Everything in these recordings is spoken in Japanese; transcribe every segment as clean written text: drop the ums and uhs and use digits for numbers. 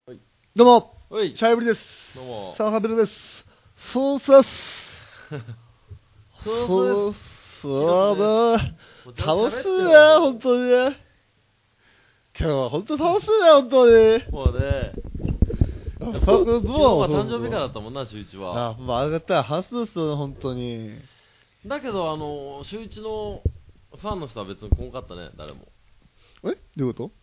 はい、 どうも、 はい、 シャイブリです。 どうも、 サンハベルです。そうさす。 そうだ。楽しいね、本当にね。今日は本当に楽しいね、本当に。 もうね、昨日は誕生日会だったもんな、週一は。 まあ、ありがたい話ですよ、本当に。 だけど、週一のファンの人は別に来んかったね、誰も。 どういうこと？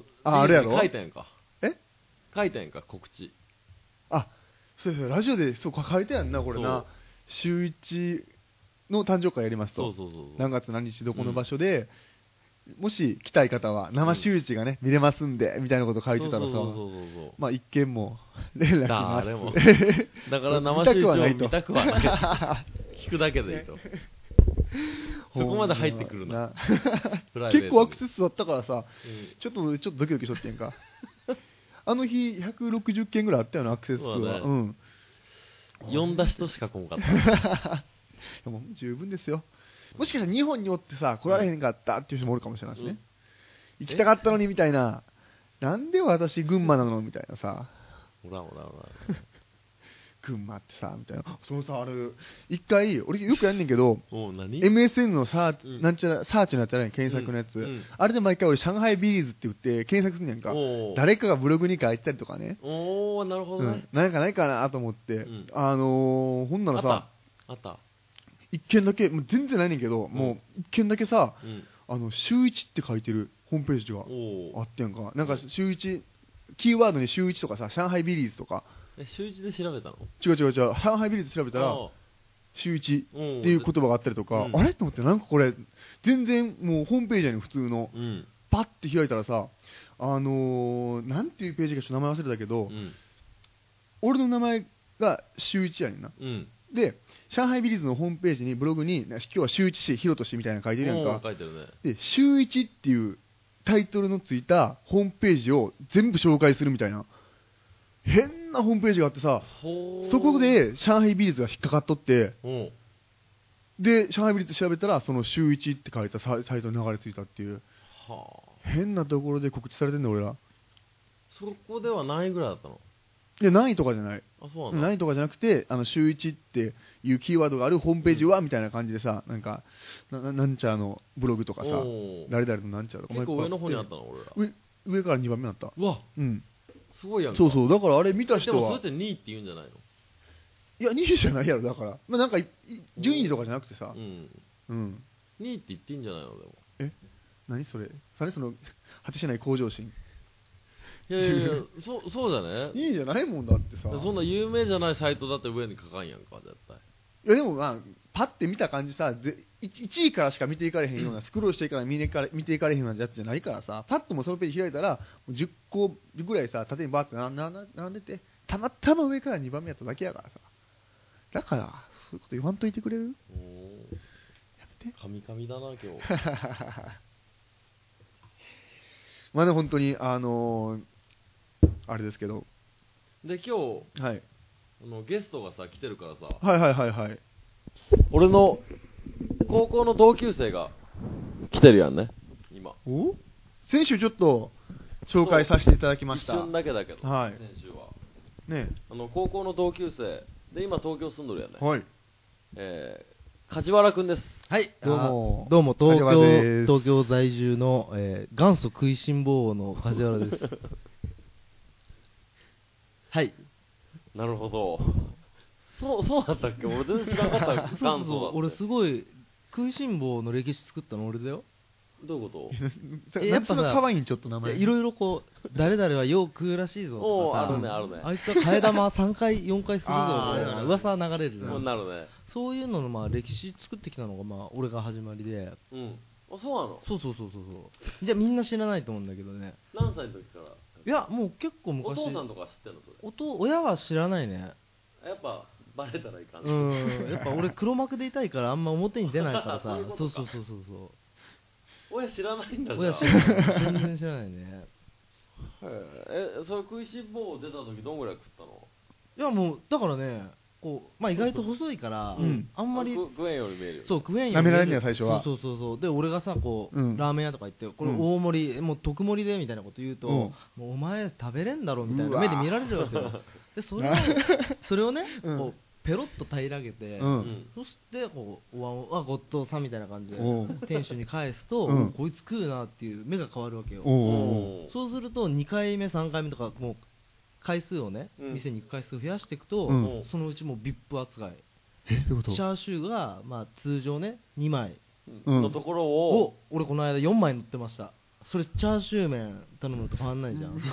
あれやろ？ 書いたやんか。書いたやんか、告知。 そうですよ、ラジオでそう書いてやんな、これな。週一の誕生会やりますと。 そう何月何日どこの場所で、もし来たい方は生週一がね、見れますんでみたいなこと書いてたらさ、まあ一件も連絡なし。 もだから生週一を見たくはない聞くだけでいいと。そこまで入ってくるな。 結構アクセス数あったからさ、ちょっとドキドキしとってんか。あの日160件ぐらいあったよな、アクセス数は。 呼んだ人しか来んかった。 でも十分ですよ。もしかしたら日本におってさ、来られへんかったっていう人もおるかもしれないしね。行きたかったのにみたいな。なんで私群馬なのみたいなさ。 ほら。 群馬ってさ、みたいな。そのさ、一回、俺よくやんねんけど、MSN のサーチのやつやねん、検索のやつ。あれで毎回俺、上海ビリーズって言って検索すんねんか。誰かがブログに書いてたりとかね。 なるほどね。 なんかないかなと思って。ほんならさ、 あった。 一件だけ、もう全然ないねんけど、もう一件だけさ、週一って書いてるホームページがあってんか。なんか週一、キーワードに週一とかさ、上海ビリーズとか。 週一で調べたの？ 違う。上海ビリーズ調べたら、週一っていう言葉があったりとか、あれと思って、なんかこれ、全然もうホームページやねん、普通の。パッて開いたらさ、なんていうページかちょっと名前忘れたけど、俺の名前が週一やねんな。で、上海ビリーズのホームページに、ブログに、今日は週一し、ヒロトシみたいなの書いてるやんか。 書いてるね。 で、週一っていうタイトルのついたホームページを全部紹介するみたいな。変なホームページがあってさ、そこで上海ビリーズが引っかかっとって、で、上海ビリーズ調べたら、その週一って書いたサイトに流れ着いたっていう。変なところで告知されてんねん、俺ら。 そこでは何位ぐらいだったの？ いや、何位とかじゃない。 そうなんだ。 何位とかじゃなくて、週一っていうキーワードがあるホームページは、みたいな感じでさ、なんか、なんちゃらのブログとかさ、誰々のなんちゃらとか。 結構上の方にあったの、俺ら。 上から2番目になった。 うわ、すごいやんか。 そう、だからあれ見た人は。 でもそれって2位って言うんじゃないの？ いや、2位じゃないやろ、だから。まあ、なんか、順位とかじゃなくてさ。 2位って言っていいんじゃないの、でも。 何それ？その、果てしない向上心。 いや、そうだね。 いいじゃないもんだってさ。 そんな有名じゃないサイトだって上に書かんやんか、絶対。 いや、でもまあ、パッて見た感じさ、1位からしか見ていかれへんような、スクロールしていから見ていかれへんようなやつじゃないからさ、パッともそのページ開いたら、10個ぐらいさ、縦にバーって並んでて、たまたま上から2番目やっただけやからさ。だから、そういうこと言わんといてくれる？やめて。 カミカミだな、今日。 まあね、本当に、あれですけど。 で、今日、 はい。 ゲストがさ、来てるからさ。 はい。 俺の高校の同級生が来てるやんね、今。 先週ちょっと紹介させていただきました。 一瞬だけだけど、 はい、 先週は。 ね、 高校の同級生で、今東京住んどるやんね。 はい。 梶原くんです。 はい、どうも東京在住の、元祖食いしん坊の梶原です。はい。 なるほど。そうだったっけ？俺全然知らなかった。 そう俺すごい食いしん坊の歴史作ったの俺だよ。 どういうこと？ やっぱさ、可愛いんちょっと名前。 いろいろこう誰々はよう食うらしいぞとかさ。 あるね。 あいつは替え玉3回4回するぞみたいな噂流れるじゃん。 なるね。 そういうののまあ歴史作ってきたのがまあ俺が始まりで。 そうなの？ そう。じゃあみんな知らないと思うんだけどね。 何歳の時から？ いやもう結構昔。 お父さんとか知ってんのそれ？ 親は知らないね。 やっぱバレたらいかん。 やっぱ俺黒幕でいたいからあんま表に出ないからさ。そう。 親知らないんだ。 親知らない。全然知らないね。 それ食いしん坊出た時どんぐらい食ったの？ いやもうだからね、 こう、まあ、意外と細いから、あんまり食えんように見えるよ。 そう、食えんように舐められんねや最初は。 そうで、俺がさこう、ラーメン屋とか行ってこれ大盛り、もう特盛りでみたいなこと言うと、もうお前食べれんだろみたいな目で見られるわけよ。でそれをね、こうペロッと平らげて、そしてこうごっつぉさんみたいな感じで店主に返すと、こいつ食うなっていう目が変わるわけよ。そうすると2回目3回目とかもう回数をね、店に行く回数増やしていくと、そのうちもう VIP 扱い。チャーシューが、まあ、通常ね2枚のところを、 俺この間4枚乗ってました。それチャーシュー麺頼むのと変わんないじゃん。は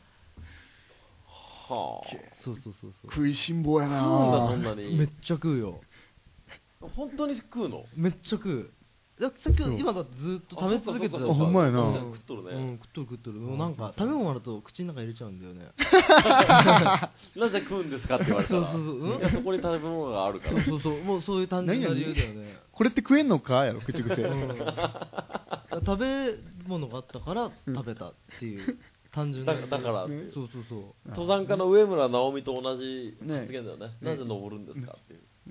あ、 そう食いしん坊やな。 そんなにめっちゃ食うよ。 本当に食うの？ めっちゃ食う。さっき今だってずっと食べ続けてた。 ほんまやな。 食っとるね。 食っとる。なんか食べ物あると口の中入れちゃうんだよね。 なぜ食うんですかって言われたら、そこに食べ物があるから。 もうそういう単純な理由だよね。 これって食えんのかやろ口癖。 食べ物があったから食べたっていう単純な。 だから、 そう登山家の上村直美と同じ発言だよね。なぜ登るんですかっていう。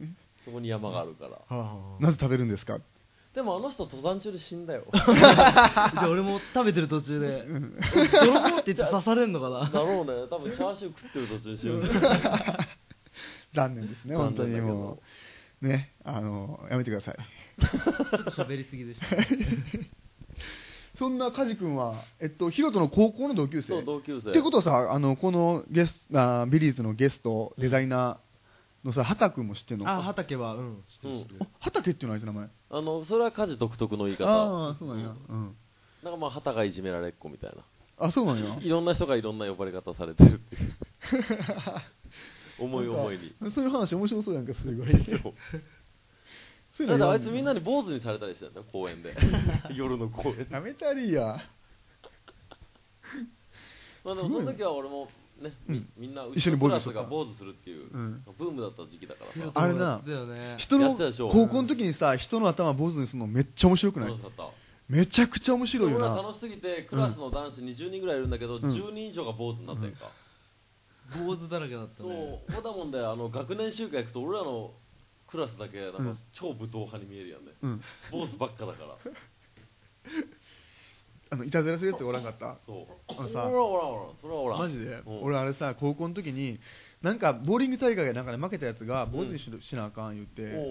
そこに山があるから。 なぜ食べるんですか。 でもあの人登山中で死んだよ。 俺も食べてる途中でドロコって言って刺されんのかな。 だろうね。多分チャーシュー食ってる途中で死ぬ。 残念ですね本当に。もうねやめてください。 ちょっと喋りすぎでした。 そんな梶君はヒロトの高校の同級生。 そう同級生。 ってことはさこのビリーズのゲストデザイナーのさ、畑君も知ってんの？ 畑は知ってる。 畑っていうのはあいつ名前？ それは家事独特の言い方。 ああ、そうなんや。 なんかまあ畑がいじめられっ子みたいな。 あ、そうなんや。 いろんな人がいろんな呼ばれ方されてるっていう。思い思いに。 そういう話面白そうやんか、すごい。 だってあいつみんなに坊主にされたりしてたよ、公園で。夜の公園で。 やめたりや。 まあでもその時は俺もね、みんなうちのクラスが坊主するっていうブームだった時期だからさ。 あれな、人の高校の時にさ、人の頭坊主にするのめっちゃ面白くない？めちゃくちゃ面白いよな。 俺ら楽しすぎてクラスの男子20人ぐらいいるんだけど、10人以上が坊主になってんか。 坊主だらけだったね。 そうだもんで、学年集会行くと俺らのクラスだけなんか超武闘派に見えるやんね。坊主ばっかだから。 いたずらするやつおらんかった。 そう。 さ、 それはおらん。 マジで、俺あれさ、高校の時になんかボーリング大会でなんか、負けたやつが坊主にしなあかん言って、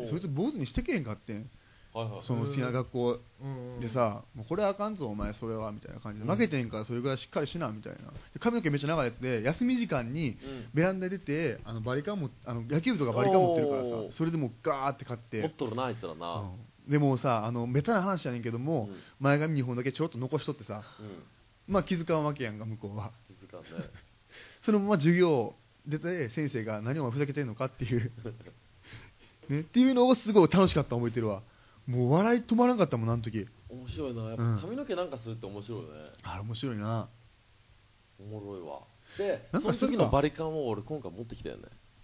そいつ坊主にしてけへんかってん。その好きな学校でさ、もうこれあかんぞお前それはみたいな感じで、負けてんからそれぐらいしっかりしなみたいな。髪の毛めっちゃ長いやつで休み時間にベランダに出てバリカンも野球部とかバリカン持ってるからさ、それでもうガーって買って。 持っとるなあいつらな。 でもさ、ベタな話やねんけども、前髪2本だけちょろっと残しとってさ、まあ気づかんわけやんか向こうは。 気づかんね。 そのまま授業出て先生が何お前ふざけてんのかっていうね、っていうのをすごい楽しかった覚えてるわ。もう笑い止まらんかったもんあの時。 面白いな。やっぱ髪の毛なんかするって面白いよね。 あれ面白いな。 おもろいわ。で、その時のバリカンを俺今回持ってきたよね。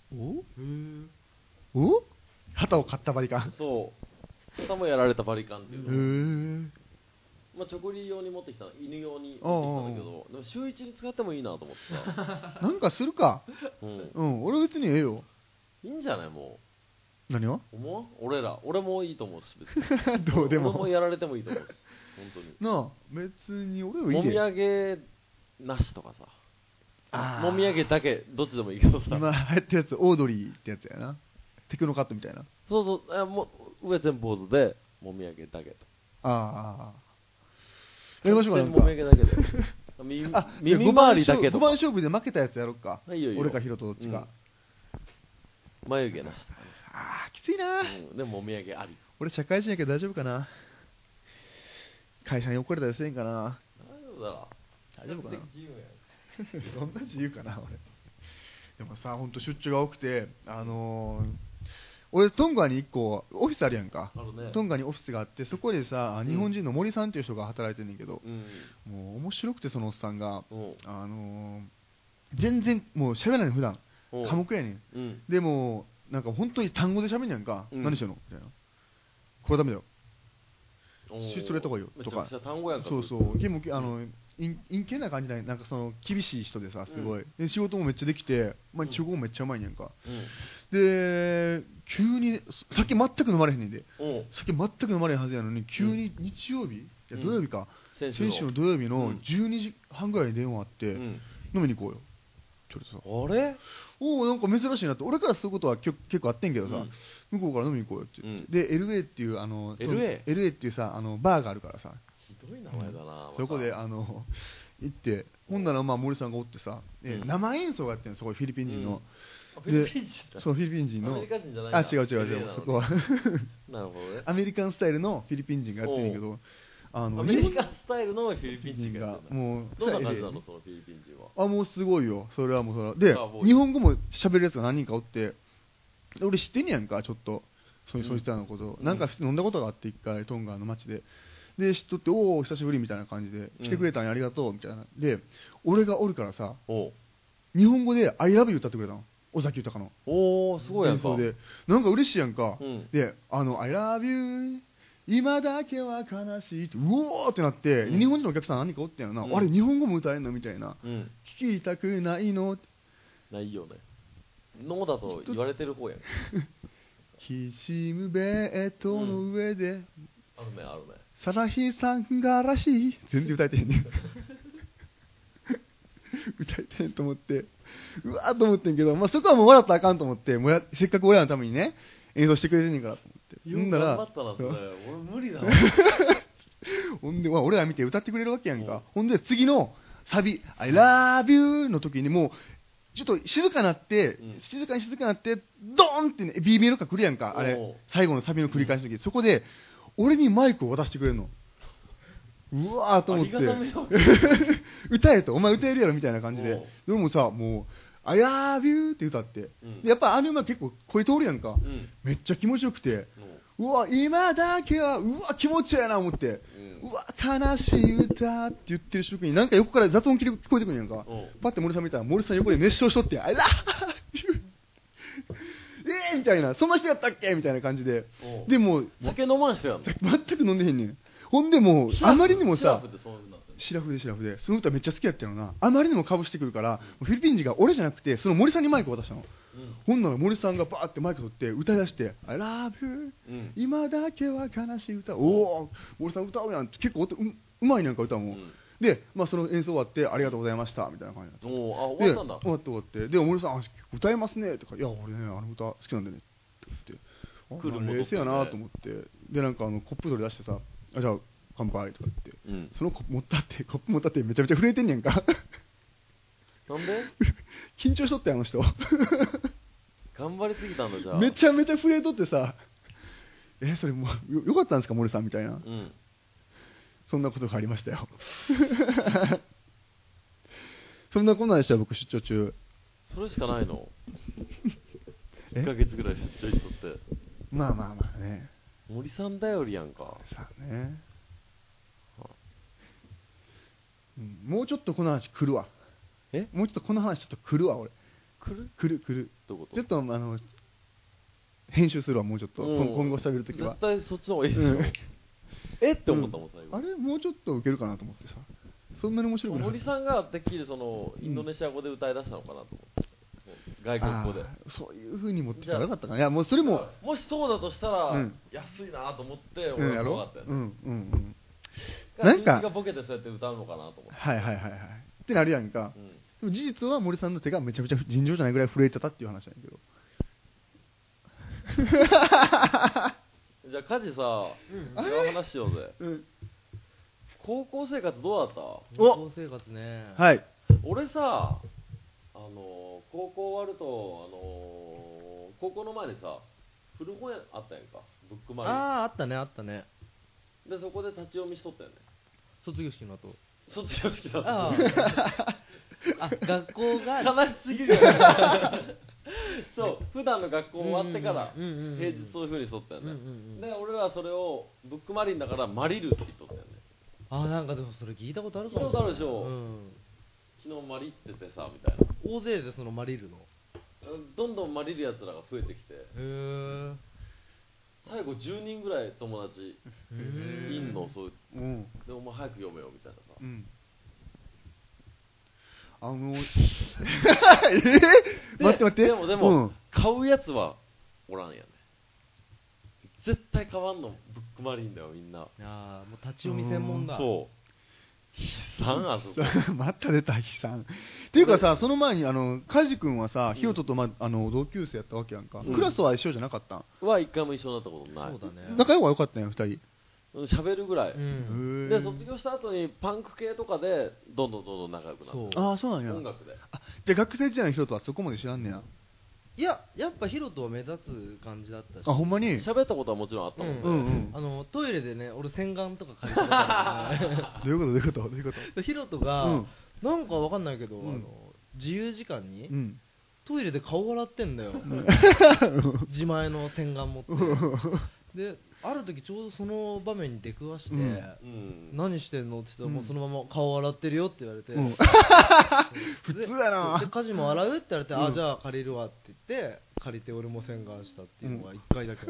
お？旗を買ったバリカン。 そう。肩もやられたバリカンっていうの。 まあチョコリ用に持ってきたの、犬用に持ってきたんだけど、でも週一に使ってもいいなと思ってさ。 なんかするか。俺別にええよ。 いいんじゃないもう。 何を？ 俺もいいと思うし別に。 どうでも。 俺もやられてもいいと思うし。本当に。 なあ別に俺はいいで。 もみあげなしとかさ。もみあげだけどっちでもいいけどさ。 今流行ってるやつオードリーってやつやな。テクノカットみたいな。 そうもう上全部坊主でもみあげだけと。 やりましょうかなんか。 もみあげだけで。耳周りだけとか。 5番勝負で負けたやつやろっか。 いいよ俺かヒロトどっちか。 眉毛なしとかね。 きついな。 でももみあげあり。 俺社会人やけど大丈夫かな。会社に怒られたりせんかな。 大丈夫かな。 どんな自由かな俺。でもさ、ほんと出張が多くて、俺トンガに1個オフィスあるやんか。トンガにオフィスがあって、そこでさ、日本人の森さんっていう人が働いてんねんけど、もう面白くてそのおっさんが、全然もう喋らないの普段。寡黙やねん。でもなんか本当に単語で喋んやんか。何してんのみたいな。これダメだよ。 出張やった方がいいよとか。 単語やんか。 そうそう。でも陰険な感じない、なんかその厳しい人でさ、すごい、で仕事もめっちゃできて、まあ、中国もめっちゃうまいんやんか、で急に酒全く飲まれへんねんで、酒全く飲まれへんはずやのに、急に日曜日、いや土曜日か、先週の土曜日の12時半ぐらいに電話あって、飲みに行こうよちょっとさ、 あれおお、なんか珍しいなって、俺からそういうことは結構あってんけどさ、向こうから飲みに行こうよって言って、で LA っていうLA っていうさバーがあるからさ、 ひどい名前だな、 そこで行って、ほんならまあ森さんがおってさ、生演奏があってん、そこフィリピン人の、 フィリピン人そうフィリピン人の、 アメリカ人じゃないあ、違うそこはなるほどね、 アメリカンスタイルのフィリピン人がやってんねんけど、 アメリカンスタイルのフィリピン人がもうどんな感じなの、そのフィリピン人は。 もうすごいよ、それはもうそれで、日本語も喋るやつが何人かおって、俺知ってんねやんか、ちょっとそういつらのこと、なんか飲んだことがあって一回トンガの街で。で知っとって、おお久しぶりみたいな感じで、来てくれたんやありがとうみたいな、で俺がおるからさ、日本語で I love you 歌ってくれたの、尾崎豊の。 おお、すごいやんか。 でなんか嬉しいやんか、でI love you 今だけは悲しいって、うおーってなって、日本人のお客さん何人かおってんやろな、あれ日本語も歌えんのみたいな、聞きたくないのないよね、ノーだと言われてる方やんきしむベッドの上で、 あるねあるね、 サラヒさんがらしい、全然歌えてへんねん歌えてへんと思って、うわーと思ってんけど、まあ、そこはもう笑ったらあかんと思って、もうせっかく俺らのためにね演奏してくれてんねんからと思って、 よく頑張ったなそれ、俺無理だわほんで、俺ら見て歌ってくれるわけやんか、ほんで次のサビ I love you の時にもうちょっと静かなって、静かになってドーンってね B メロが来るやんか、あれ最後のサビの繰り返しの時、そこで俺にマイクを渡してくれるの、うわーと思って歌えと、お前歌えるやろみたいな感じで、でもさ、もう I love you って歌って、やっぱあの馬結構声通るやんか、めっちゃ気持ちよくて、うわ今だけはうわ気持ちいいな思って、うわ悲しい歌って言ってる瞬間になんか横から雑音聞こえてくるやんか、パッて森さん見たら森さん横で熱唱しとって I love you みたいな、そんな人やったっけみたいな感じで、でも酒飲まん人やん、 全く飲んでへんねん。ほんでもうあまりにもさ、シラフでその歌めっちゃ好きやったよな、あまりにもかぶしてくるから、フィリピン人が俺じゃなくてその森さんにマイクを渡したの、ほんなら森さんがバーってマイク取って歌い出して I love you、今だけは悲しい歌、おお森さん歌うやん、結構うまいなんか歌も、で、まあ、その演奏終わってありがとうございましたみたいな感じになって、 終わったんだ、 終わってで森さん歌えますねとか、いや俺ねあの歌好きなんでねって言って、冷静やなと思って、でなんかコップ取り出してさ、じゃあ乾杯とか言って、そのコップ持ったってめちゃめちゃ震えてんねんかなんで緊張しとってあの人頑張りすぎたんだ、じゃあめちゃめちゃ震えとってさ、それもうよかったんですか森さんみたいな、そんなことがありましたよそんなこんなんでしたよ僕出張中。 それしかないの1ヶ月ぐらい出張しとって、 まあね、 森さん頼りやんかさあね、もうちょっとこの話来るわ、もうちょっとこの話ちょっと来るわ俺、来るどういうこと、 ちょっと編集するわ、もうちょっと今後喋るときは絶対そっちの方がいいでしょ、って思ったもん最後、 あれもうちょっとウケるかなと思ってさ、そんなに面白くない、 森さんがてっきりそのインドネシア語で歌い出したのかなと思って、外国語でそういう風に持ってたらよかったかな、いやもうそれももしそうだとしたら、安いなと思って俺はそうだったよね、なんかがボケてそうやって歌うのかなと思って、 はいってなるやんか、でも事実は森さんの手がめちゃめちゃ尋常じゃないぐらい震えてたっていう話なんやけどじゃあカジさ、違う話しようぜ、高校生活どうだった？ 高校生活ね、 はい、 俺さ、高校終わると、高校の前にさ古本屋あったやんか、ブックマリン、 あったねでそこで立ち読みしとったよね、 卒業式の後、 卒業式だった学校が悲しすぎるよねそう普段の学校終わってから平日そういう風にしとったよね、で俺らはそれをブックマリンだからマリルって言っとったよね。 なんかでもそれ聞いたことあるかも。 聞いたことあるでしょ、昨日マリっててさみたいな、 大勢でそのマリルのどんどんマリるやつらが増えてきて、 最後10人ぐらい友達いんの、そういう、でももう早く読めよみたいなさ、 待ってでも、買うやつはおらんやね。絶対買わんのブックマリンだよみんな。 ああ、もう立ち読み専門だ。 そう。悲惨あそこ。 また出た悲惨。っていうかさ、その前にカジ君はさ、ヒロトと同級生やったわけやんか。クラスは一緒じゃなかったん？ は一回も一緒になったことない。 そうだね。 仲良かったんや、二人。 喋るぐらい。で卒業した後にパンク系とかでどんどん仲良くなって。 ああ、そうなんや。 音楽で。 じゃあ学生時代のヒロトはそこまで知らんねや。 いや、やっぱヒロトは目立つ感じだったし。 あ、ほんまに喋ったことはもちろんあったもんね。トイレでね、俺洗顔とか借りたことあるね。 どういうことヒロトが、なんかわかんないけど、自由時間に、トイレで顔洗ってんだよ。自前の洗顔持って。で、ある時ちょうどその場面に出くわして、何してんのって言ったら、もうそのまま顔洗ってるよって言われて、 普通やな。 で家事も洗うって言われて、あ、じゃあ借りるわって言って借りて俺も洗顔したっていうのが1回だけ。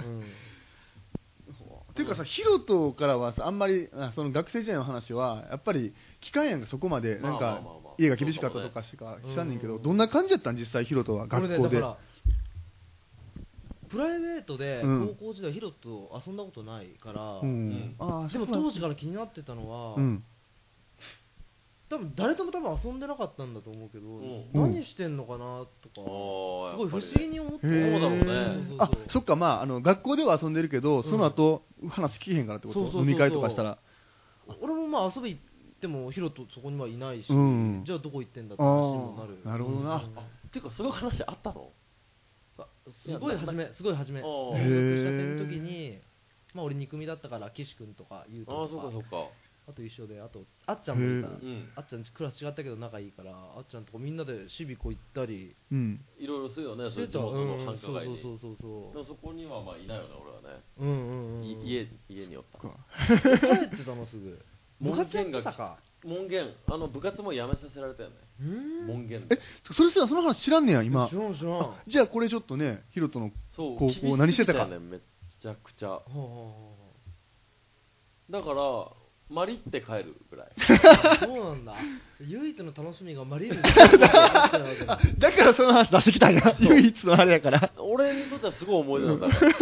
っていうかさ、ヒロトからはさ、あんまりその学生時代の話はやっぱり期間やんがそこまでなんか家が厳しかったとかしかしたんねんけど、どんな感じやったん実際ヒロトは学校で。 プライベートで高校時代ヒロと遊んだことないから、でも当時から気になってたのは、多分誰とも遊んでなかったんだと思うけど、何してんのかなとかすごい不思議に思って。 そうだろうね。 あ、そっか、学校では遊んでるけどその後話聞けへんからってこと？飲み会とかしたら。 俺も遊び行ってもヒロとそこにはいないし、じゃあどこ行ってんだって話にもなる。 なるほどな。 っていうかそういう話あったの？ すごい初め所属したての時に、俺2組だったから岸君とか優斗とか、あと一緒で、あとあっちゃんもいた。あっちゃんクラス違ったけど仲いいから、あっちゃんとかみんなでシビコ行ったりいろいろするよね、そういう地元の繁華街に。でもそこにはいないよね、俺はね。家におった。 帰ってたのすぐ。 門限が門限、部活も辞めさせられたよね。門限で。 それすらその話知らんねや今。 知らん。 じゃあこれちょっとね、ヒロトの高校何してたか。 めちゃくちゃ。だからマリって帰るぐらい。 そうなんだ。唯一の楽しみがマリる。 だからその話出してきたんや。唯一のあれやから。 俺にとってはすごい思い出なんだから。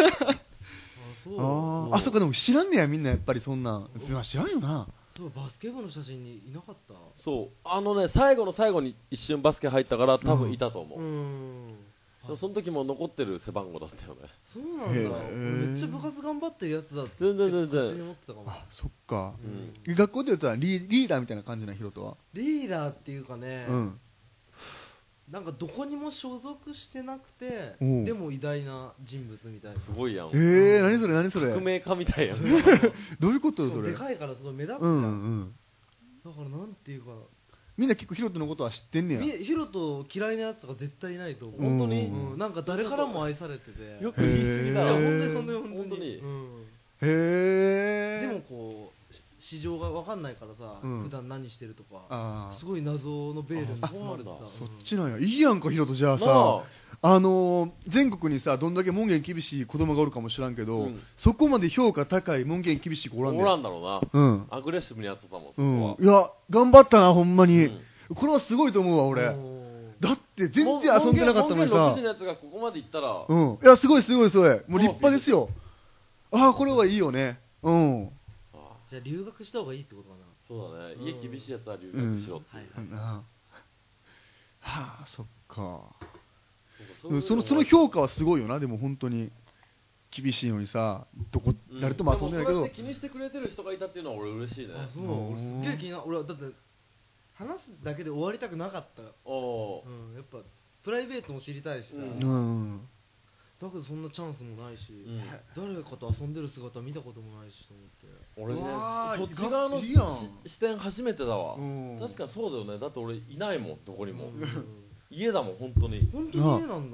あ、そっか、でも知らんねやみんなやっぱりそんなん。知らんよな。 バスケ部の写真にいなかった。 そう最後の最後に一瞬バスケ入ったから多分いたと思う。でもその時も残ってる背番号だったよね。 そうなんだ。めっちゃ部活頑張ってるやつだって全然思ってたかも。 あ、そっか。学校で言ったらリーダーみたいな感じなヒロトは。 リーダーっていうかね、なんかどこにも所属してなくて、でも偉大な人物みたいな。 すごいやん。 何それ。 革命家みたいやん。 どういうことよそれ。 でかいからすごい目立つじゃん。だからなんていうか。みんな結構ヒロトのことは知ってんねや。 ヒロト嫌いなやつとか絶対いないと思う。 本当に。 なんか誰からも愛されてて。 よく言い過ぎだよ。 本当に。でもこう。市場が分かんないからさ、普段何してるとかすごい謎のベールに包まれてさ。 そっちなんや。いいやんかヒロト。じゃあさ、全国にさどんだけ門限厳しい子供がおるかもしらんけど、そこまで評価高い門限厳しい子おらんねん。 おらんだろうな。アグレッシブにやってたもんそこは。 いや頑張ったなほんまに。これはすごいと思うわ俺。だって全然遊んでなかったのにさ。 門限6時のやつがここまで行ったら。 いやすごい。もう立派ですよ。ああこれはいいよね。 じゃあ留学した方がいいってことかな。 そうだね。家厳しいやつは留学しろって。 はあ、そっか。その評価はすごいよな。でも本当に厳しいのにさ、誰とも遊んでないけど。 気にしてくれてる人がいたっていうのは俺嬉しいね。 すげえ気になる。俺はだって話すだけで終わりたくなかった。やっぱプライベートも知りたいしさ。だけどそんなチャンスもないし、誰かと遊んでる姿見たこともないしと思って。 俺ね、そっち側の視点初めてだわ。確かにそうだよね。だって俺いないもんどこにも。家だもん本当に。 本当に家なんだ。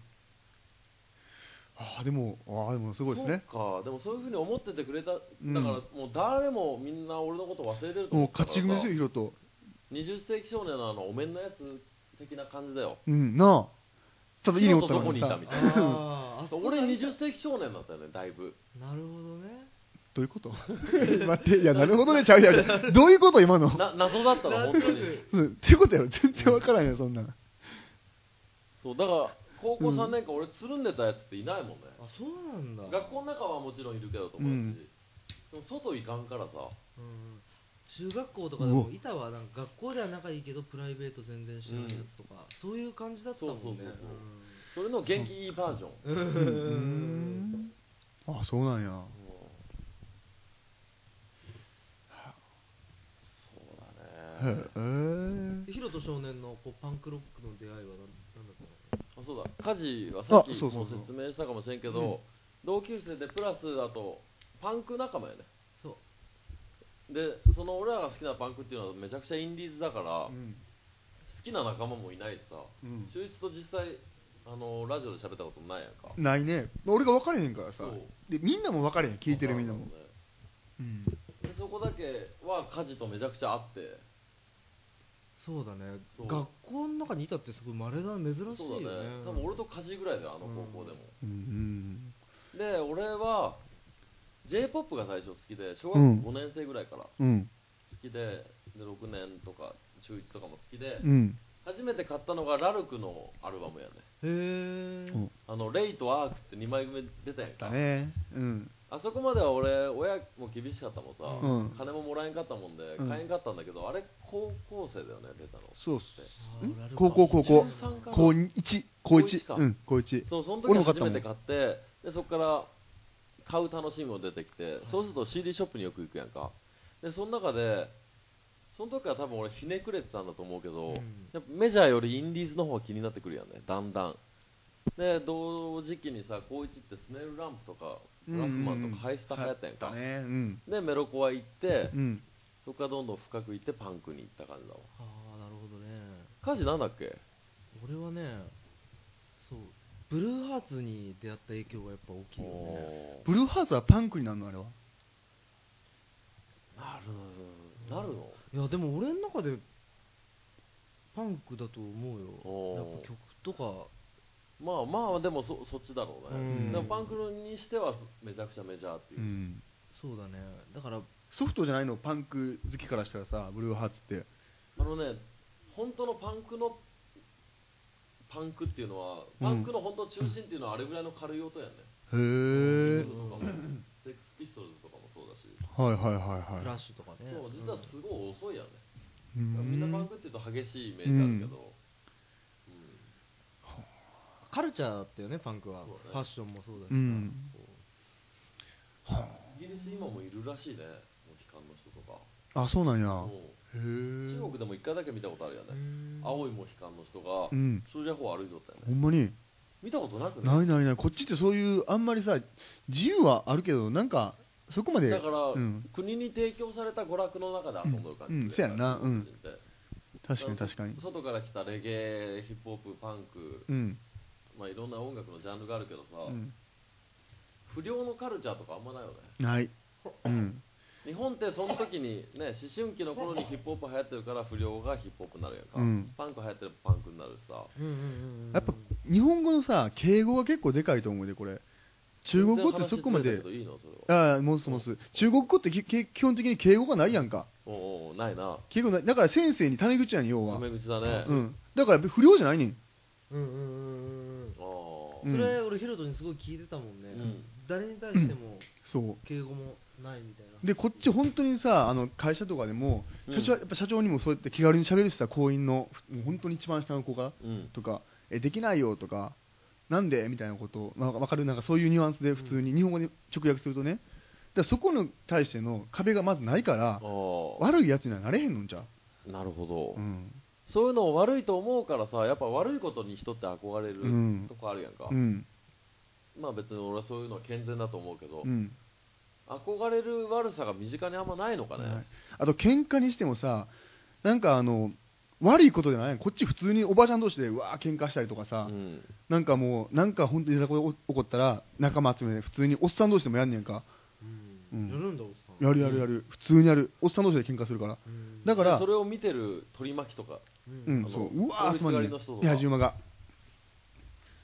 でもすごいですね。 でもそういう風に思っててくれた。だからもう誰もみんな俺のこと忘れてると思ったからさ。もう勝ち組ですよヒロト。20世紀少年のお面のやつ的な感じだよ。 ただ家におったのにさ、俺20世紀少年だったよね、だいぶ。 なるほどね。 どういうこと待って、いや、なるほどね、ちゃうやん。どういうこと今の。 謎だったの、本当に。 っていうことやろ、全然わからんよ、そんな。 そう、だから、高校3年間俺つるんでたやつっていないもんね。 あ、そうなんだ。 学校の中はもちろんいるけど、友達。でも外行かんからさ。 中学校とかでもいたわ、なんか学校では仲いいけどプライベート全然知らないやつとか、そういう感じだったもんね。 それの元気いいバージョン。 あ、そうなんや。 そうだね。ヒロと少年のパンクロックの出会いは何だったの？ そうだ、カジはさっきも説明したかもしれんけど、同級生でプラスだとパンク仲間やね。そうで、その俺らが好きなパンクっていうのはめちゃくちゃインディーズだから、好きな仲間もいないしさ、秀一と実際ラジオで喋ったことないやんか。 ないね。俺が分かれへんからさ。でみんなも分かれへん、聞いてるみんなも。 でそこだけはカジとめちゃくちゃあって。 そうだね。学校の中にいたってすごい稀だ、珍しいよね。 そうだね。多分俺とカジぐらいだよ、高校でも。で、俺は J-POP が最初好きで、小学校5年生ぐらいから好きで、6年とか中1とかも好きで、初めて買ったのがラルクのアルバムやね。レイとアークって2枚組出たやんか。あそこまでは俺、親も厳しかったもんさ、金ももらえんかったもんで買えんかったんだけど、あれ高校生だよね、出たの。 そうっす。高校。高1か。高1。 そう、その時に初めて買って、でそこから買う楽しみも出てきて、そうすると CD ショップによく行くやんか。で、その中で、その時は多分俺ひねくれてたんだと思うけど、やっぱメジャーよりインディーズの方が気になってくるやんね、だんだん。で、同時期にさ、高1ってスネールランプとかラフマンとかハイスタ流行ったやんか。で、メロコア行って、そこからどんどん深く行ってパンクに行った感じだわ。 ああ、なるほどね。 カジなんだっけ？ 俺はね、そう、ブルーハーツに出会った影響がやっぱ大きいよね。 ブルーハーツはパンクになるのあれは？ なるの？ いやでも俺の中でパンクだと思うよ。やっぱ曲とか。 まあでもそっちだろうね。でもパンクにしてはめちゃくちゃメジャーっていう。 そうだね。だからソフトじゃないの、パンク好きからしたらさ、ブルーハーツって。 本当のパンクっていうのは、パンクの本当中心っていうのはあれぐらいの軽い音やね。 へえ。 セックスピストルズとかもそうだし。 クラッシュとかね。 そう、実はすごい遅いやね。みんなパンクっていうと激しいイメージあるけど。 カルチャーだったよね、パンクは。ファッションもそうだし。 イギリス今もいるらしいね、モヒカンの人とか。 あ、そうなんや。 中国でも1回だけ見たことあるよね。青いモヒカンの人がそりゃ歩いとったよね。 ほんまに見たことなくない？ない。こっちってそういうあんまりさ、自由はあるけど、なんかそこまでだから、国に提供された娯楽の中で遊んでる感じで。 そうやな。確かに。 外から来たレゲエ、ヒップホップ、パンク、いろんな音楽のジャンルがあるけどさ、不良のカルチャーとかあんまないよね。 ない。 日本ってその時にね、思春期の頃にヒップホップ流行ってるから不良がヒップホップになるやんか。パンク流行ってるパンクになるしさ。 やっぱ日本語のさ、敬語が結構でかいと思うで、これ。中国語ってそこまで。モス。中国語って基本的に敬語がないやんか。 ないな。 敬語ない。だから先生にタメ口やん、要は。 タメ口だね。 だから不良じゃないねん。 それ俺ヒロトにすごい聞いてたもんね。誰に対しても敬語もないみたいな。 でこっち本当にさ、会社とかでもやっぱ社長にもそうやって気軽に喋るしさ、行員のもう本当に一番下の子がとか、できないよとか、なんでみたいなことを分かる、なんかそういうニュアンスで普通に日本語で直訳するとね、だからそこに対しての壁がまずないから悪いやつにはなれへんのんちゃう。 なるほど。そういうのを悪いと思うからさ、やっぱ悪いことに人って憧れるとこあるやんか。まあ別に俺はそういうのは健全だと思うけど、憧れる悪さが身近にあんまないのかね。 あと喧嘩にしてもさ、なんか悪いことじゃない、こっち普通におばちゃん同士でうわー喧嘩したりとかさ、なんかもうなんか本当にいざこ起こったら仲間集めて普通におっさん同士でもやんねんか。 やるんだ、おっさん。 やる普通にやる。おっさん同士で喧嘩するから。だからそれを見てる取り巻きとか、 そう、うわー集まるね、野じ馬が。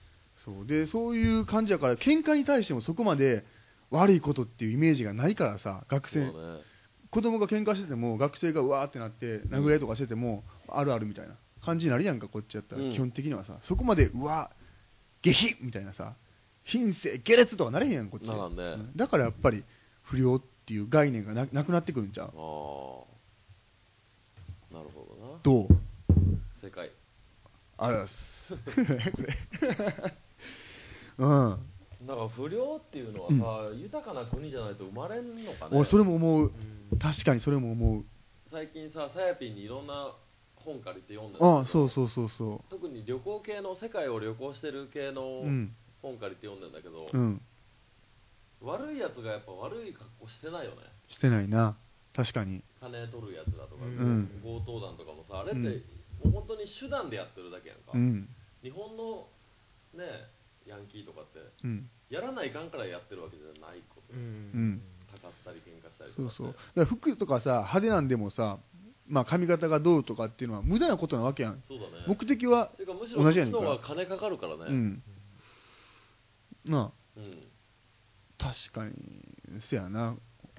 そういう感じやから喧嘩に対してもそこまで悪いことっていうイメージがないからさ、学生、子供が喧嘩してても学生がうわーってなって殴り合いとかしてても、あるあるみたいな感じになるやんか、こっちやったら、基本的にはさ、そこまでうわ下品みたいなさ、品性下劣とかなれへんやん、こっち、だからやっぱり不良っていう概念がなくなってくるんちゃう。 なるほどな。 どう正解。 あらすこれだから不良っていうのはさ、豊かな国じゃないと生まれんのかね。 俺それも思う、確かにそれも思う。 最近さ、さやぴんにいろんな本借りて読んでる。そう特に旅行系の、世界を旅行してる系の本借りて読んでんだけど、悪いやつがやっぱ悪い格好してないよね。 してないな、確かに。 金取るやつだとか、強盗団とかもさ、あれってもう本当に手段でやってるだけやんか。日本のね、ヤンキーとかって、やらないかんからやってるわけじゃないことよ。たかったり喧嘩したりとか。 だから服とかさ、派手なんでもさ、まあ髪型がどうとかっていうのは無駄なことなわけやん。 そうだね。 目的は同じやねんから。 むしろそっちの方が金かかるからね。 なあ。確かに、せやな。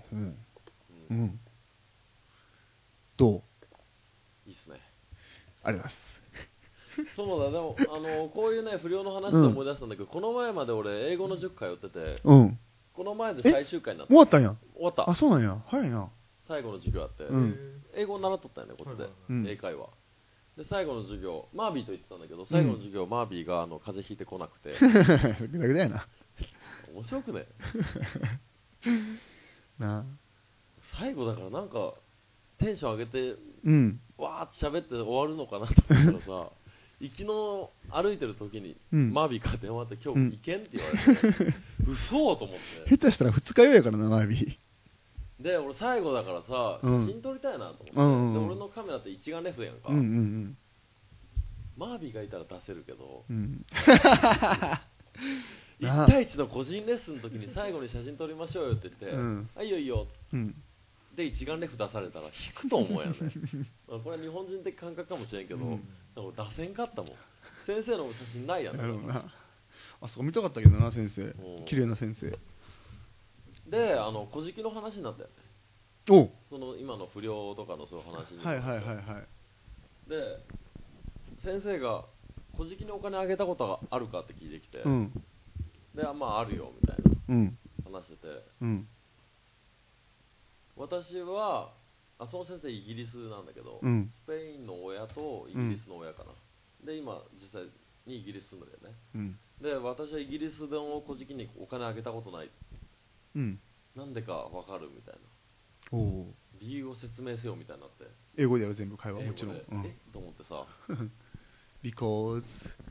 どう？ いいっすね。 ありがとうございます。 そうだ、でもこういうね不良の話で思い出したんだけど、この前まで俺英語の塾通ってて、この前で最終回になった。 終わったんや。 終わった。 あ、そうなんや。早いな。 最後の授業あって、英語を習っとったよね、こっちで、英会話で。最後の授業、マービーと言ってたんだけど、最後の授業、マービーが風邪ひいてこなくてぐだぐだやな。 面白くねなあ、 最後だからなんかテンション上げて、わーって喋って終わるのかなと思ったらさ行きの歩いてる時に、マービーから電話って今日行けんって言われて、嘘と思って。 下手したら二日酔いやからな、マービー。 で、俺最後だからさ、写真撮りたいなと思って、で俺のカメラって一眼レフやんか、マービーがいたら出せるけど、1対1の個人レッスンの時に最後に写真撮りましょうよって言って、あ、いいよいいよ、で一眼レフ出されたら引くと思うやんねこれは日本人的感覚かもしれんけど、出せんかったもん。先生の写真ないやん。 あそこ見たかったけどな、先生。綺麗な先生で、小じきの話になったよね。その今の不良とかのそういう話に。で、先生が小じきにお金あげたことがあるかって聞いてきて、で、まああるよみたいな話してて、私はその先生イギリスなんだけど、スペインの親とイギリスの親かな。で、今実際にイギリス住んでるよね。で、私はイギリスの小じきにお金あげたことない。なんでかわかるみたいな。理由を説明せよみたいになって。 英語でやる、全部会話もちろん。 と思ってさ。 because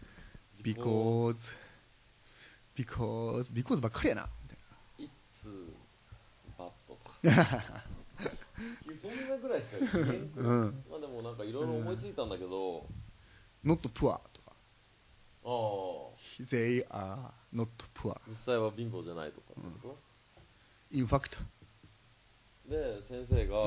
ばっかりやな。 It's bad とか。そんなぐらいしか言えんく。まあでもなんかいろいろ思いついたんだけど。 not poor とか。they are not poor。 実際は貧乏じゃないとか。 in fact。 で、先生が、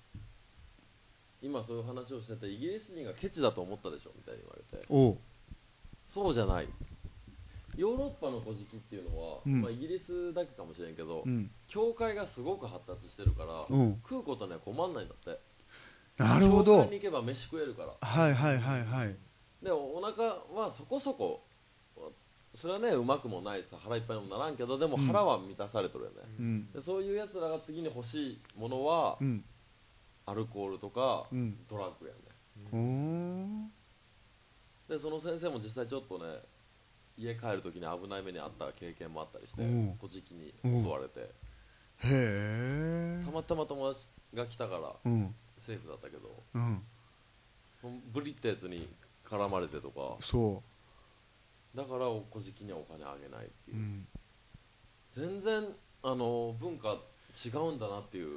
今そういう話をしてて、イギリス人がケチだと思ったでしょみたいに言われて。そうじゃない。ヨーロッパの小じきっていうのは、まあイギリスだけかもしれんけど、教会がすごく発達してるから、食うことには困んないんだって。 なるほど。 教会に行けば飯食えるから。で、お腹はそこそこ、それはね、うまくもないさ、腹いっぱいにもならんけど、でも腹は満たされてるよね。でそういうやつらが次に欲しいものは、アルコールとか、ドラッグやね。で、その先生も実際ちょっとね、家帰るときに危ない目にあった経験もあったりして、小じきに襲われて。たまたま友達が来たから、セーフだったけど、ブリってやつに絡まれてとか。だから小じきにはお金あげないっていう、全然文化違うんだなっていう。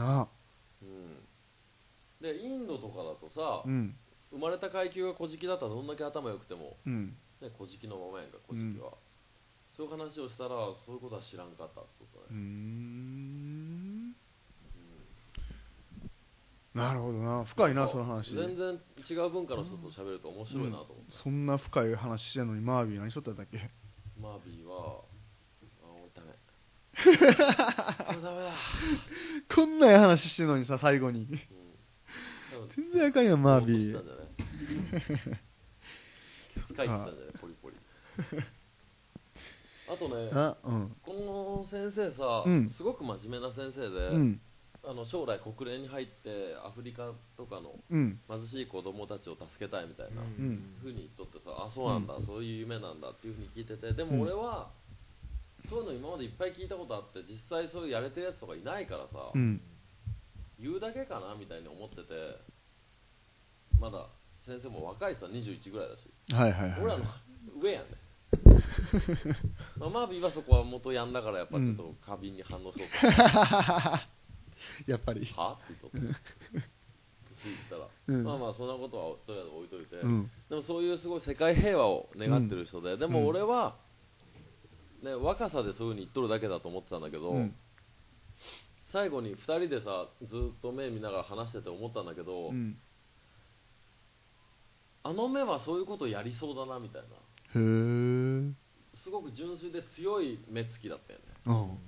でインドとかだとさ、生まれた階級が小じきだったらどんだけ頭良くても、小じきのままやんか、小じきは。そういう話をしたらそういうことは知らんかったってことだね。 なるほどな、深いなその話。 全然違う文化の人と喋ると面白いなと思って、 そんな深い話してんのにマービー何しとったんだっけ。 マービーはダメダメだこんな話してんのにさ、最後に、全然あかんやんマービー。 使い切ったんじゃないポリポリ。あとね、この先生さ、すごく真面目な先生で、将来国連に入ってアフリカとかの貧しい子供たちを助けたいみたいなふうに言っとってさ、あ、そうなんだ、そういう夢なんだっていうふうに聞いてて、でも俺はそういうの今までいっぱい聞いたことあって、実際そういうやれてるやつとかいないからさ、言うだけかなみたいに思ってて、まだ先生も若いさ、21ぐらいだし、俺らの上やんね。マービーはそこは元ヤンだから、やっぱちょっと過敏に反応そうかやっぱりはって言っとって年いったら、まあまあそんなことはとりあえず置いといて、でもそういうすごい世界平和を願ってる人で、でも俺は、ね、若さでそういう風に言っとるだけだと思ってたんだけど、最後に2人でさずっと目見ながら話してて思ったんだけど、あの目はそういうことをやりそうだなみたいな、すごく純粋で強い目つきだったよね。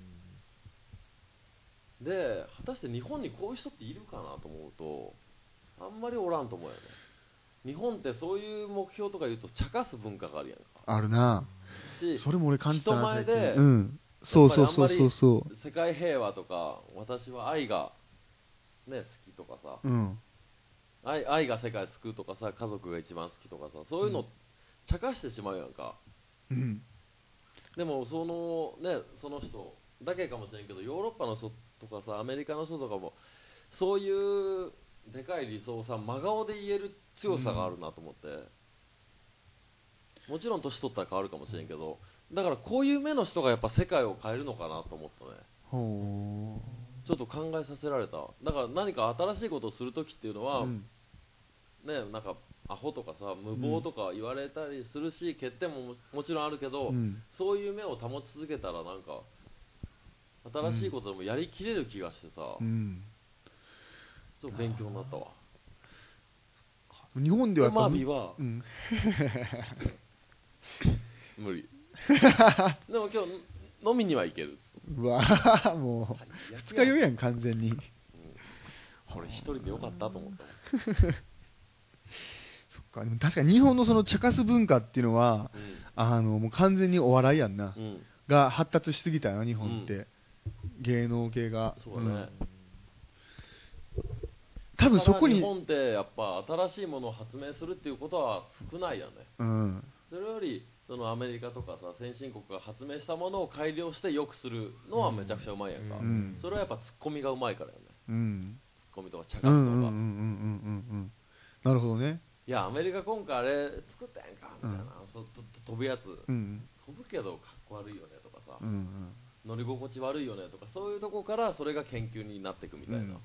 で、果たして日本にこういう人っているかなと思うと、あんまりおらんと思うよね。日本ってそういう目標とか言うと茶化す文化があるやんか。 あるな。それも俺感じたな。 人前で、 そうそうそうそうそう。 世界平和とか、私は愛がね好きとかさ、愛が世界救うとかさ、家族が一番好きとかさ、そういうの茶化してしまうやんか。でもその人だけかもしれんけど、ヨーロッパの人とかさ、アメリカの人とかもそういうでかい理想をさ、真顔で言える強さがあるなと思って、もちろん年取ったら変わるかもしれんけど、だからこういう目の人がやっぱ世界を変えるのかなと思ったね。ちょっと考えさせられた。だから何か新しいことをするときっていうのは、ね、なんかアホとかさ、無謀とか言われたりするし、欠点ももちろんあるけど、そういう目を保ち続けたら、なんか新しいことでもやりきれる気がしてさ、ちょっと勉強になったわ。 日本ではマービーは、無理。でも今日飲みには行ける。 うわもう二日酔いやん完全に。 俺一人でよかったと思った。 そっか、でも確かに日本のその茶化す文化っていうのは、もう完全にお笑いやんな、が発達しすぎたよな日本って、芸能系が。 そうだね。 多分そこに日本ってやっぱ新しいものを発明するっていうことは少ないよね。それよりそのアメリカとかさ、先進国が発明したものを改良して良くするのはめちゃくちゃうまいやんか。それはやっぱツッコミがうまいからよね。ツッコミとか茶化すのが。 なるほどね。 いやアメリカ今回あれ作ったやんかみたいな、飛ぶやつ、飛ぶけどかっこ悪いよねとかさ、乗り心地悪いよねとか、そういうとこからそれが研究になっていくみたいな。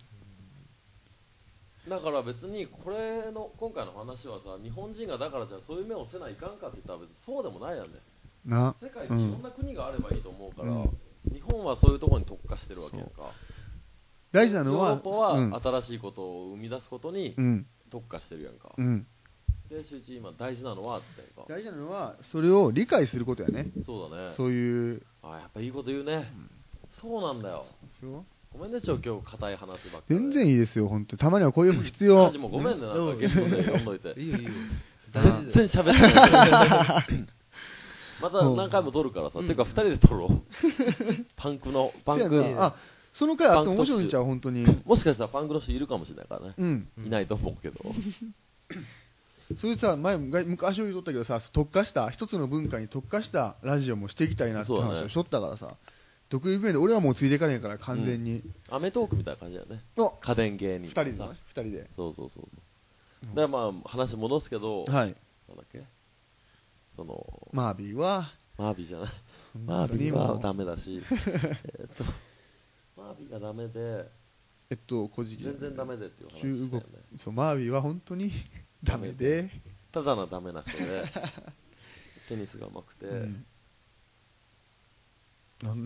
だから別にこれの今回の話はさ、日本人がだからじゃあそういう目をせないかんかって言ったら別にそうでもないやんね。世界っていろんな国があればいいと思うから、日本はそういうところに特化してるわけやんか。 大事なのはヨーロッパは新しいことを生み出すことに特化してるやんか。で周知今大事なのはって言ったやんか。 大事なのはそれを理解することやね。 そうだね。 そういうやっぱいいこと言うね。そうなんだよ。ごめんね、今日硬い話ばっかり。 全然いいですよ、本当に。たまにはこういうの必要。 マジもうごめんね、なんかゲストで呼んどいて。 いいよいいよ。 全然喋ってない。また何回も撮るからさ。てか2人で撮ろう。パンク。 その回あって面白いんちゃう、本当に。 もしかしたらパンクの人いるかもしれないからね。いないと思うけど。 それさ、昔も言っとったけどさ、特化した、一つの文化に特化したラジオもしていきたいなって話をしとったからさ。得意分野で俺はもうついていかねえから完全に、 アメトークみたいな感じだよね。家電芸人 2人でね、2人で。 そうだからまあ話戻すけど、なんだっけ、そのマービーはマービーじゃない、マービーはダメだしマービーがダメで全然ダメでっていう話だよね。 そう、マービーは本当にダメで、 ただのダメな人でテニスが上手くて、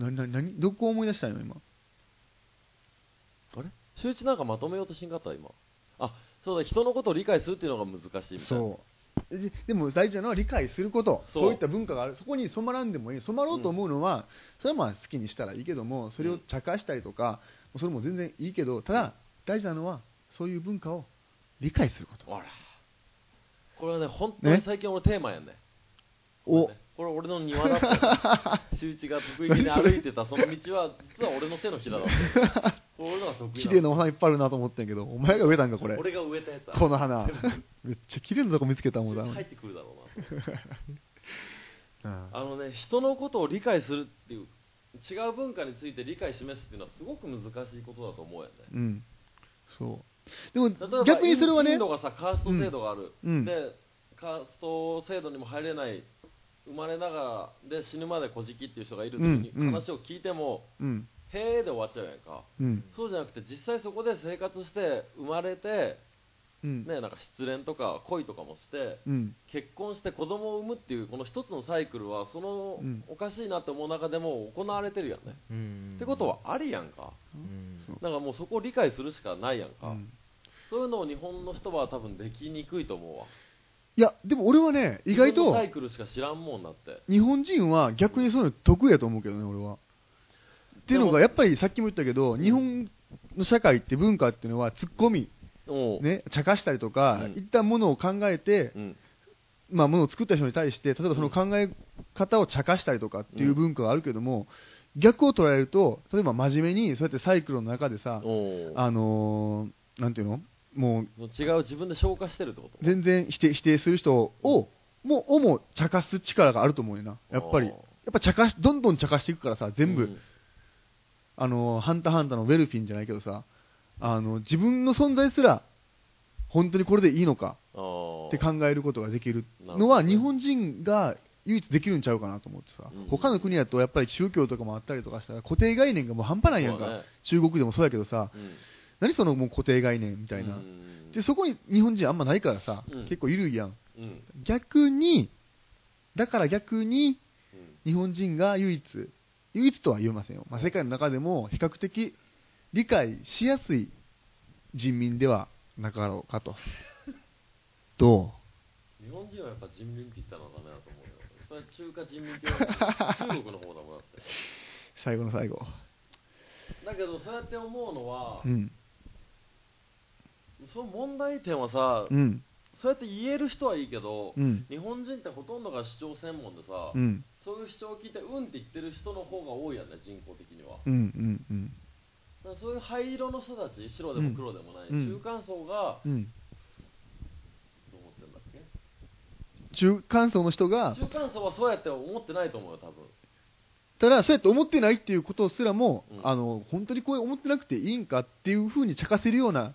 どこ思い出したの今。 あれ周一なんかまとめようとしんかった今。 そうだ、人のことを理解するっていうのが難しいみたいな。 そうでも大事なのは理解すること、そういった文化がある、そこに染まらんでもいい、染まろうと思うのは、それはまあ好きにしたらいいけども、それを茶化したりとか、それも全然いいけど、ただ大事なのはそういう文化を理解すること。 これはね、本当に最近俺テーマやんね。これ俺の庭だった。周一が得意に歩いてたその道は実は俺の手のひらだった。俺のが得意な。 綺麗なお花いっぱいあるなと思ったんやけど、お前が植えたんかこれ。 俺が植えたやつ。 この花。めっちゃ綺麗なとこ見つけたもんだ。 入ってくるだろうな。人のことを理解するっていう違う文化について理解示すっていうのはすごく難しいことだと思うよね。 うん。そう。でも逆にそれはね、 インドがさカースト制度がある。でカースト制度にも入れない。生まれながらで死ぬまで小じきっていう人がいる時に話を聞いても、へーで終わっちゃうやんか、そうじゃなくて実際そこで生活して生まれて、なんか失恋とか恋とかもして、結婚して子供を産むっていうこの一つのサイクルはその、おかしいなって思う中でも行われてるやんね、ってことはありやんか、だからもうそこを理解するしかないやんか、そういうのを日本の人は多分できにくいと思うわ。 いやでも俺はね、意外とサイクルしか知らんもんなって。 日本人は逆にそういうの得意やと思うけどね、俺は。っていうのがやっぱりさっきも言ったけど、日本の社会って文化っていうのはツッコミ、茶化したりとか、いったものを考えて、ものを作った人に対して例えばその考え方を茶化したりとかっていう文化があるけども、逆を捉えると例えば真面目にそうやってサイクルの中でさ、なんていうの、もう違う自分で消化してるってこと。 全然否定する人をも茶化す力があると思うよな。やっぱどんどん茶化していくからさ、全部、ハンターハンターのウェルフィンじゃないけどさ、自分の存在すら本当にこれでいいのかって考えることができるのは日本人が唯一できるんちゃうかなと思ってさ、他の国だとやっぱり宗教とかもあったりとかしたら固定概念がもう半端ないやんか、中国でもそうやけどさ、何そのもう固定概念みたいな、でそこに日本人あんまないからさ、結構いるやん、逆に日本人が唯一とは言えませんよ、世界の中でも比較的理解しやすい人民ではなかろうかと。どう？日本人はやっぱ人民って言ったらダメだと思うよ。それは中華人民って言われて中国の方だもんだって。 最後の最後。 だけどそうやって思うのは、その問題点はさ、そうやって言える人はいいけど、日本人ってほとんどが主張専門でさ、そういう主張を聞いてって言ってる人の方が多いやね、人口的には。だからそういう灰色の人たち、白でも黒でもない、中間層が、どう思ってんだっけ？ 中間層の人が、 中間層はそうやって思ってないと思うよ、多分。 ただそうやって思ってないっていうことすらも、本当にこう思ってなくていいんかっていうふうに茶化せるような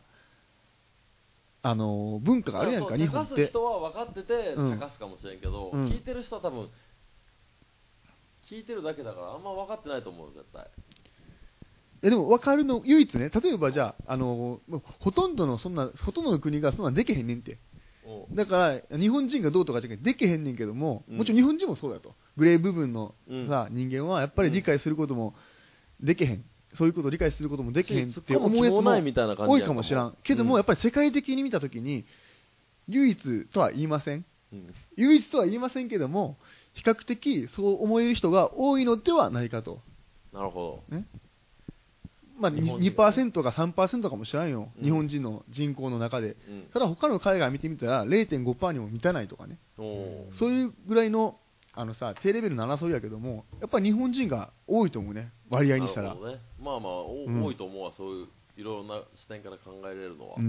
文化があるやんか、日本って。 茶化す人は分かってて茶化すかもしれんけど、聞いてる人は多分聞いてるだけだからあんま分かってないと思うよ、絶対。 でも分かるの唯一ね、例えばじゃあ、ほとんどの国がそんなんできへんねんて。だから日本人がどうとかじゃなくてできへんねんけども、もちろん日本人もそうだと、グレー部分のさ、人間はやっぱり理解することもできへん、そういうことを理解することもできへんって思うやつも多いかもしらんけども、やっぱり世界的に見たときに唯一とは言いません、唯一とは言いませんけども、比較的そう思える人が多いのではないかと。 なるほど、ね、 2% か 3% かもしれんよ、日本人の人口の中で、ただ他の海外見てみたら 0.5% にも満たないとかね、そういうぐらいの低レベルの争いやけども、やっぱり日本人が多いと思うね、割合にしたら。 ね、多いと思うわ、そういういろんな視点から考えられるのは。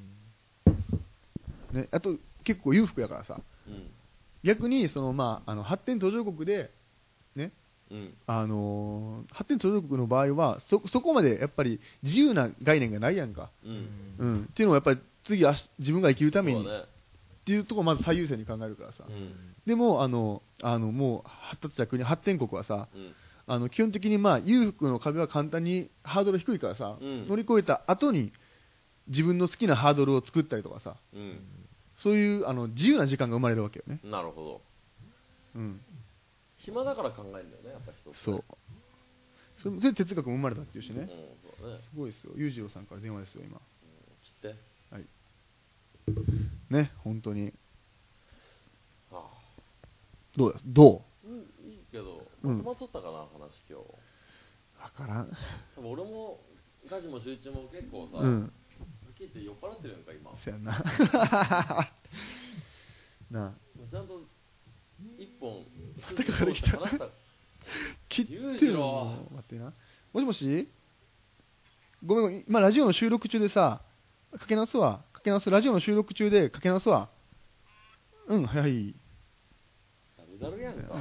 ね、あと結構裕福やからさ、逆に発展途上国でね、発展途上国の場合はそこまでやっぱり自由な概念がないやんか、っていうのはやっぱり次は自分が生きるために、っていうところをまず最優先に考えるからさ、でももう発達した国、発展国はさ、基本的に裕福の壁は簡単にハードル低いからさ、乗り越えた後に自分の好きなハードルを作ったりとかさ、そういう自由な時間が生まれるわけよね。 なるほど。暇だから考えるんだよね、やっぱ人って。そう。 それ哲学も生まれたっていうしね。すごいですよ。裕次郎さんから電話ですよ、今。 切って。 はい。 ね、本当に。 ああ、 どうです、どういいけど、まとまっとったかな、話今日。 わからん。 多分俺も、家事も集中も結構さ、はっきり言って酔っ払ってるやんか、今。 そやな。なあ。 ちゃんと、一本、 だから来た。切ってよ。待ってな。もしもし、ごめん、今ラジオの収録中でさ、かけ直すわ。ラジオの収録中でかけ直すわ。うん、はい。 だるやんか。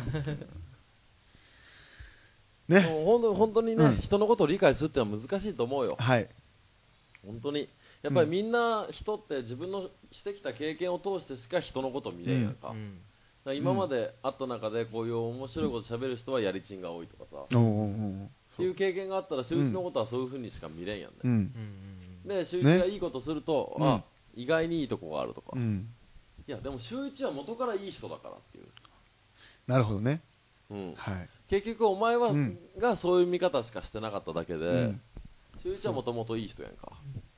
ね。 もう本当にね、人のことを理解するってのは難しいと思うよ。 はい。 本当に。やっぱりみんな人って自分のしてきた経験を通してしか人のことを見れんやんか。だから今まで会った中でこういう面白いこと喋る人はやりちんが多いとかさ。っていう経験があったら周一のことはそういう風にしか見れんやんね。で、周一がいいことすると、あ、意外にいいとこがあるとか。いや、でも周一は元からいい人だからっていう。 なるほどね。 はい、結局お前は、がそういう見方しかしてなかっただけで、周一はもともといい人やんか。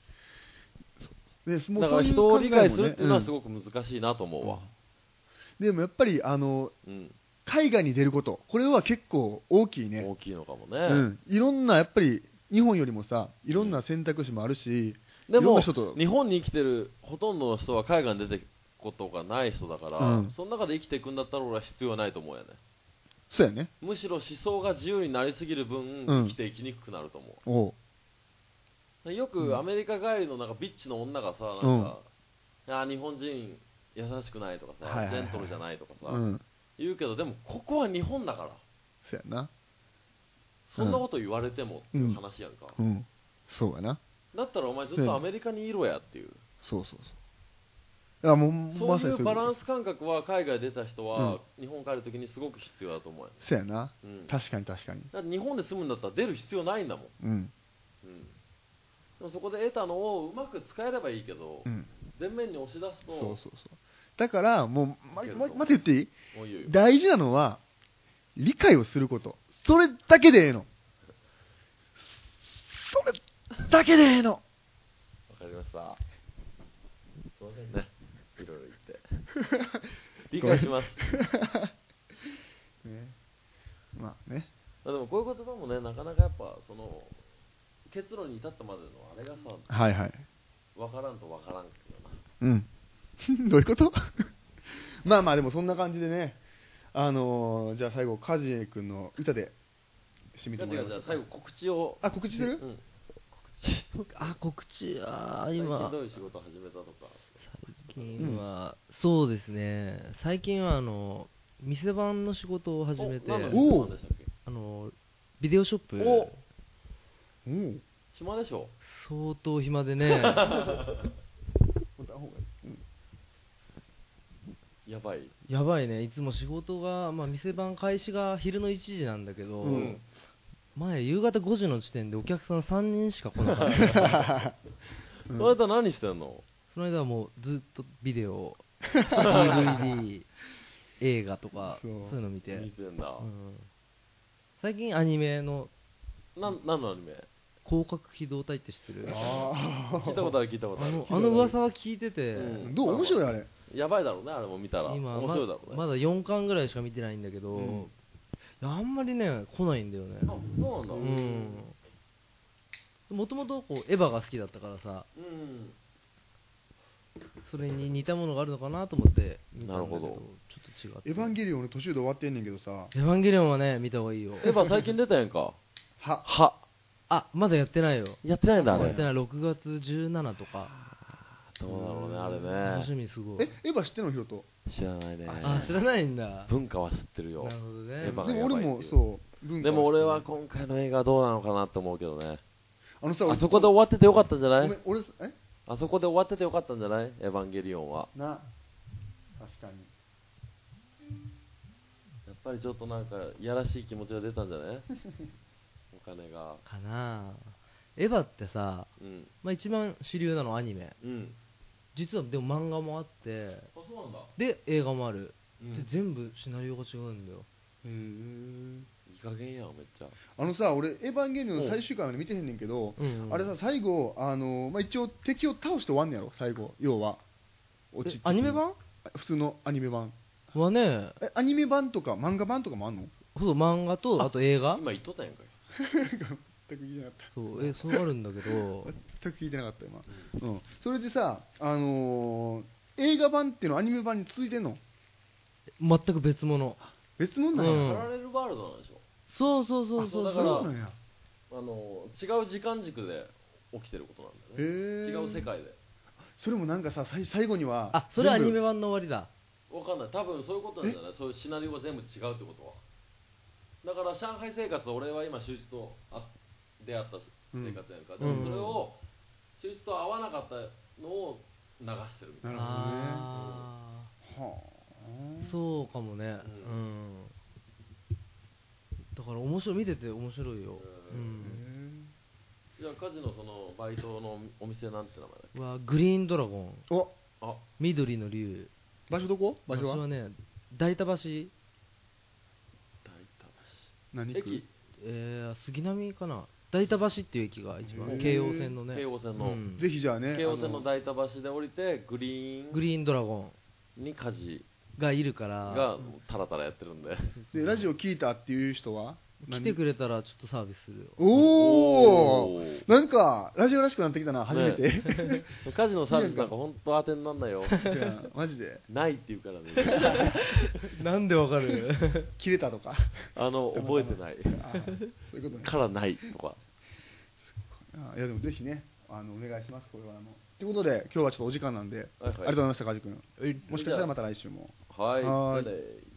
だから人を理解するっていうのはすごく難しいなと思うわ。 でもやっぱり海外に出ること、これは結構大きいね。 大きいのかもね。 いろんなやっぱり日本よりもさ、いろんな選択肢もあるし、 でも日本に生きてるほとんどの人は海外に出てくことがない人だから、その中で生きていくんだったら俺は必要ないと思うやね。 そうやね。 むしろ思想が自由になりすぎる分、生きていきにくくなると思う。よくアメリカ帰りのなんかビッチの女がさ、なんか、いや日本人優しくないとかさ、ジェントルじゃないとかさ、言うけど、でもここは日本だから。 そうやな。 そんなこと言われてもっていう話やんか。 そうやな。 だったらお前ずっとアメリカにいろやっていう。 そうそうそう。そういうバランス感覚は海外出た人は日本帰るときにすごく必要だと思うよ。 そうやな。確かに確かに。 だって日本で住むんだったら出る必要ないんだもん。でもそこで得たのをうまく使えればいいけど、前面に押し出すと。 そうそうそう。だからもう待って言っていい？大事なのは理解をすること。それだけでええの。それだけでええの。わかりました。すいませんね。いろいろ言って。理解します。 まあね。 でもこういう言葉もね、なかなかやっぱその結論に至ったまでのあれがさ、 はいはい。 わからんとわからんけどな。どういうことまあまあでもそんな感じでね、じゃあ最後カジエ君の歌で締めてもらいましょうか。 じゃあ最後告知を。 告知する？ 告知は今最近どういう仕事始めたとか。 最近は、そうですね。最近は店番の仕事を始めて、ビデオショップ。 暇でしょ。 相当暇でね。やばいね。いつも仕事が、店番開始が昼の1時なんだけど、前夕方5時の時点でお客さん3人しか来なかった。 その間何してんの？ その間はもうずっとビデオ、DVD、映画とかそういうの見て。 見てんだ。 最近アニメの何のアニメ？ 広角機動隊って知ってる？ 聞いたことある。 あの噂は聞いてて、 どう面白いあれ？ やばいだろうね、あれも見たら。 今面白いだろうね。 まだ4巻ぐらいしか見てないんだけど、あんまりね来ないんだよね。 そうなんだ。 もともとエヴァが好きだったからさ、それに似たものがあるのかなと思って見たんだけど、ちょっと違って。 エヴァンゲリオン俺途中で終わってんねんけどさ。 エヴァンゲリオンはね見た方がいいよ。 エヴァ最近出たやんか。 まだやってないよ。 やってないんだあれ。 やってない。6月17とか。 どうだろうね、あれね。 楽しみ、すごい。 エヴァ知ってんのヒロト？ 知らないね。 知らないんだ。 文化は知ってるよ。 なるほどね。 エヴァでも俺もそう文化。 でも俺は今回の映画どうなのかなって思うけどね。 あそこで終わっててよかったんじゃない？ 俺あそこで終わっててよかったんじゃない？エヴァンゲリオンは。 確かに。 やっぱりちょっとなんかいやらしい気持ちが出たんじゃない？お金が。 かなぁ。エヴァってさ、一番主流なのアニメ。実はでも漫画もあって、 そうなんだ。 で映画もある。で全部シナリオが違うんだよ。 いい加減やん、めっちゃ。 俺エヴァンゲリオンの最終回まで見てへんねんけど、あれさ最後一応敵を倒して終わんねやろ最後要は。 落ちアニメ版？ 普通のアニメ版はね、 アニメ版とか漫画版とかもあんの？ そう、漫画とあと映画。 今言っとったやんかい。 全く聞いてなかった。 そうあるんだけど全く聞いてなかった今、それでさ、映画版っていうのはアニメ版に続いてんの？ 全く別物。 別物なんや。 パラレルワールドなんでしょ。 そうだから違う時間軸で起きてることなんだよね。違う世界で。 それもなんかさ、最後にはそれはアニメ版の終わりだ。 わかんない。多分そういうことなんじゃない？そういうシナリオが全部違うってことは。だから上海生活、俺は今秀一と出会った生活やんか、でもそれを秀一と合わなかったのを流してるみたいな。 そうかもね。だから見てて面白いよ。 じゃあカジのそのバイトのお店なんて名前だっけ？ グリーンドラゴン。 お、 緑の竜。 場所どこ？場所はね、大田橋。 何駅？ 杉並かな。大田橋っていう駅が一番、京王線のね。 京王線の、 ぜひじゃあね、 京王線の大田橋で降りてグリーンドラゴンにカジがいるからがタラタラやってるんで。 でラジオ聞いたっていう人は来てくれたらちょっとサービスするよ。 おお、なんかラジオらしくなってきたな、初めて。 カジのサービスなんか本当当てになんないよ。 マジでないって言うからね。 なんでわかる？ 切れたとか覚えてないそういうことね。 からないとか。 いやでもぜひね、お願いします。これはということで今日はちょっとお時間なんで、ありがとうございました、カジ君。もしかしたらまた来週も。 はい。